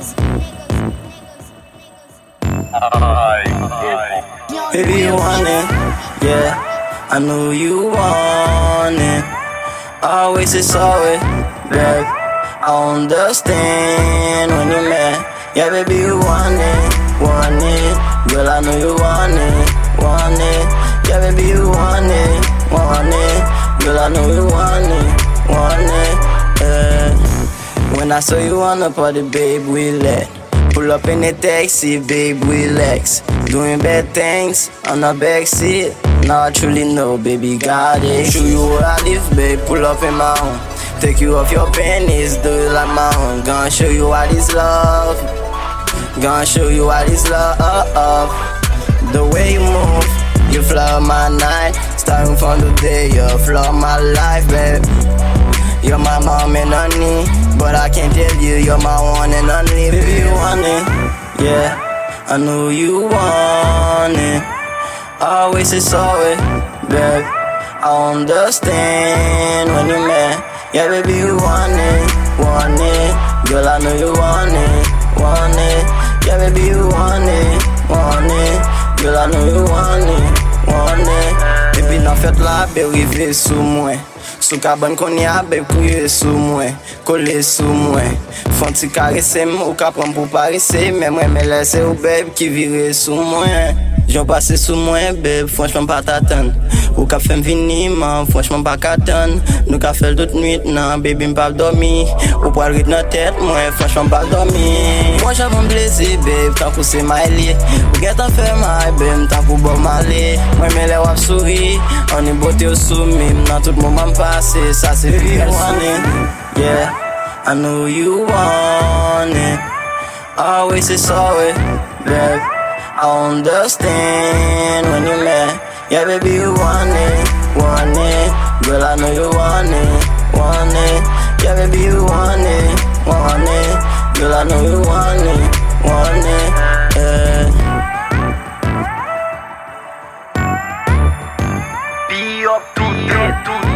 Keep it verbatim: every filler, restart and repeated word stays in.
Baby, you want it, yeah. I know you want it. Always it's always, babe. I understand when you're mad. Yeah, baby, you want it, want it. Girl, I know you want it, want it. Yeah, baby, you want it, want it. Girl, I know you want it, want it. Yeah. When I saw you on the party, babe, we let. Pull up in the taxi, babe, relax. Doing bad things on the backseat. Now I truly know, baby, got it. Show you where I live, babe, pull up in my home. Take you off your panties, do it like my own. Gonna show you what is love. Gonna show you what is love. The way you move, you flood my night. Starting from the day, you flood my life, babe. You're my mom and honey, but I can't tell you you're my one and only. Baby, you want it, yeah. I know you want it. Always it's always, babe. I understand when you're mad. Yeah, baby, you want it, want it. Girl, I know you want it, want it. Yeah, baby, you want it, want it. Girl, I know you want it, want it. Baby, nan fèt la, be rive sou mwen. Sou kabane kon ya, be kouye sou mwen. Kole sou mwen. Fon ti karese m, ou ka pran pou parese. Men mwen me lese ou babe ki vire sou mwen. J'en passe sous moi, babe, franchement pas t'attendre. Ou ka fèm vini, man, franchement pas qu'attendre. Nous ka fèl toute nuit, nan, baby m'pa dormi. Ou pral rit nan tête, moi, franchement pas dormi. Moi j'avais un plaisir, babe, tant que c'est Miley. Ou get an fè my, babe, tant que Bob Marley. Moi me lè wap souri, on est beauté au soumim. Nan tout moment passé, ça c'est baby, you want it, yeah. I know you want it. Always it's always, babe. I understand when you're mad. Yeah, baby, you want it, want it. Girl, I know you want it, want it. Yeah, baby, you want it, want it. Girl, I know you want it, want it. Yeah. Be up to date,